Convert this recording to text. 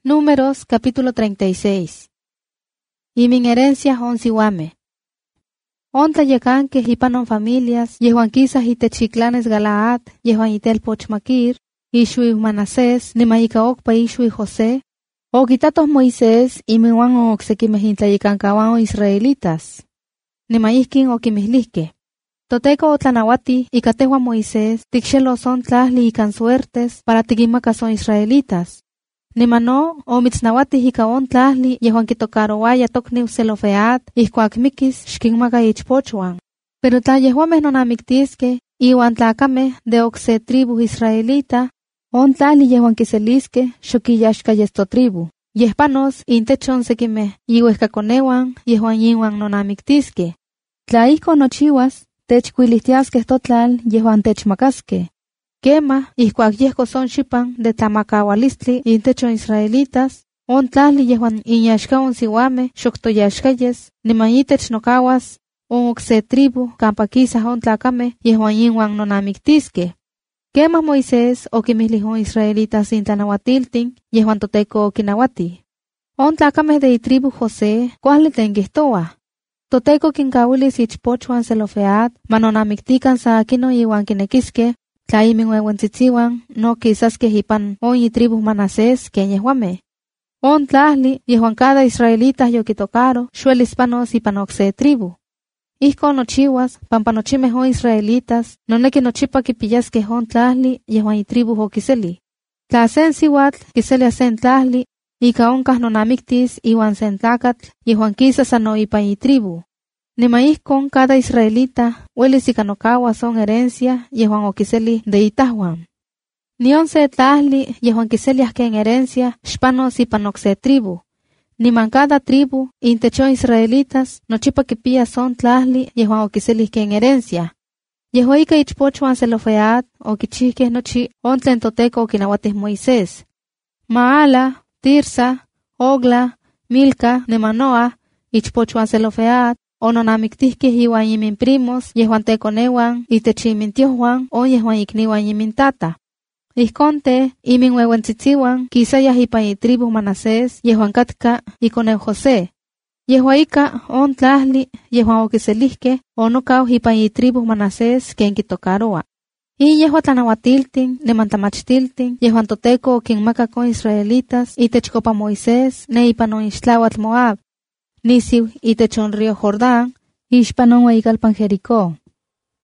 Números capítulo 36. Y min herencia onsiwame. Onta yecanque hipanon familias, yehuan quizás itechiclanes Galaad, yehuan itelpoch Maquir, ishui Manasés, nimaika okpa ishui José, o quitatos Moisés, y miwan o oxequimeh intlayicancawan israelitas. Nimaiskin o quimihlisque. Toteco otlanawati, y catehuan Moisés, tixelo son tlahli ican suertes, para tiquimacas son israelitas. Nimano, o mitznawati hikaon tlahli, yehuan kitokarowaya tokniu Zelofead, ihkuak mikis, xkinmaka ichpochuan. Pero tla yehuameh nonamiktisque, iwan tlacameh de okse tribu israelita, on tlahli yehuan kiseliske, xokiyaxka yesto tribu. Yehpanos intechon sekimeh, iuehkakonewan, yehuan inuan nonamiktisque. Tla ihko nochiwas, techkuilihtiaskeh totlal, yehuan techmakaske. Quema, ihkuak yehko son xipan de tlamakawalistli intechon israelitas, on tlahli yehuan inyaxkaon siwame xoktoyaxkayes, niman itech nokawas, on okse tribu kampa kisah on tlacame yehuan inuan nonamiktiske. Quema Moisés okimihlih on israelitas intlanawatiltin, yehuan Toteco okinawati. On tlacame de itribu José, kuali tlen kihtowa. Toteco kinkawilis ichpochuan Zelofead, manonamiktikan sa akino iwan kinekiske, tla iminwewentzitziwan no kisaskeh ipan on itribu Manasés ken yehuameh. On tlahli yehuan cada israelita yokitokaro xuelis panos ipan okse tribu. Ihko nochiwas pampa nochimeh on israelitas noneki nochipa kipiyaskeh on tlahli yehuan itribu okiseli. Tla sen siwatl kiselia sen tlahli, ika onkah nonamiktis iwan sen tlakatl yehuan kisa sano ipan itribu. Nima ihkon cada israelita uelis ika nokawas on herencia yehuan okiseli de itahuan. Nion se tlahli yehuan kiseliah ken herencia xpanos ipan okse tribu. Niman cada tribu intechon israelitas nochipa kipiyas on tlahli yehuan okiselih ken herencia. Yehua ika ichpochuan Zelofead okichihkeh nochi on tlen Toteco okinawatih Moisés. Maala, Tirsa, Ogla, Milca, Nemanoa, ichpochuan Zelofead, ononamiktihkeh iwan iminprimos yehuan tekonewan itech imintiohuan o yehuan ikniwan imintata. Ihkonte, iminwewentzitziwan kisayah ipan itribu Manasés yehuan katka ikoneu José. Yehua ika on tlahli yehuan okiselihkeh onokau ipan itribu Manasés ken kitokaroa. Y yehua tlanawatiltin, neman tlamachtiltin, yehuan Toteco okinmakak on israelitas itechkopa Moisés ne ipan on ixtlawatl Moab. Nisiu itech on río Jordán, ixpan on ueyikalpan Jericó.